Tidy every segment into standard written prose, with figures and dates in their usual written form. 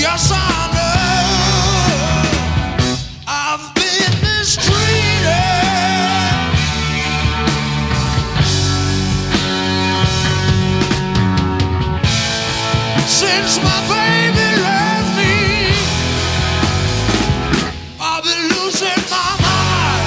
Yes, I know I've been mistreated since my baby left me. I've been losing my mind.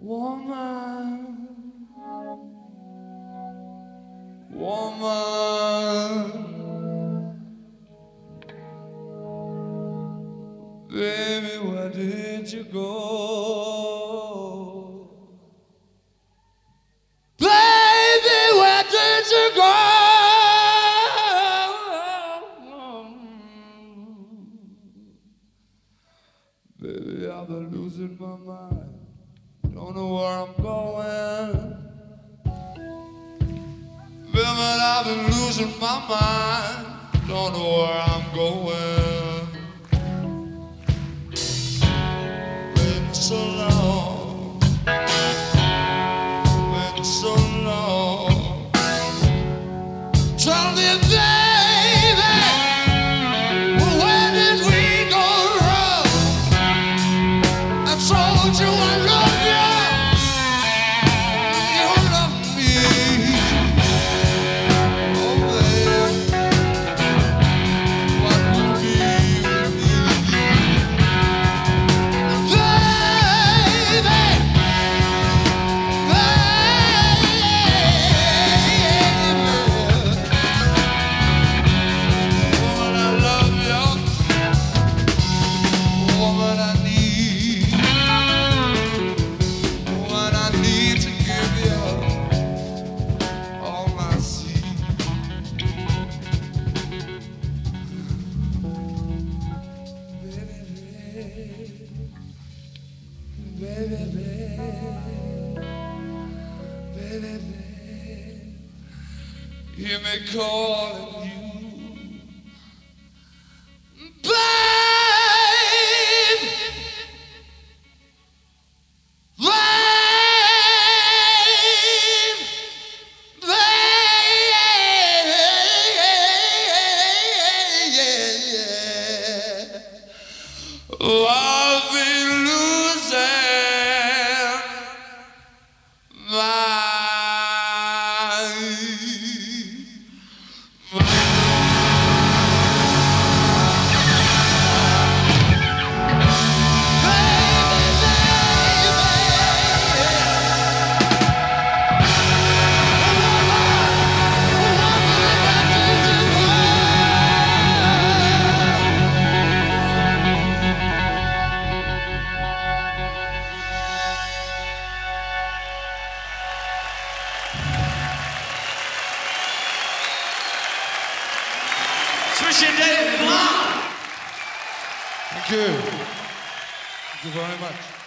Woman, woman, baby, where did you go? Baby, where did you go? Baby, I've been losing my mind. Don't know where I'm going. Baby, I've been losing my mind. Don't know where I'm going. Been so long. Been so long. Tell me, baby, where did we go wrong? I told you I love you. You love me. Oh, baby, what will be with me? Baby, woman, I love you. Woman, I need. Woman, I need to give you all my seed. Baby, baby, hear me calling you. Oh, I'll be losing my Switching Dave Clark. Thank you. Thank you very much.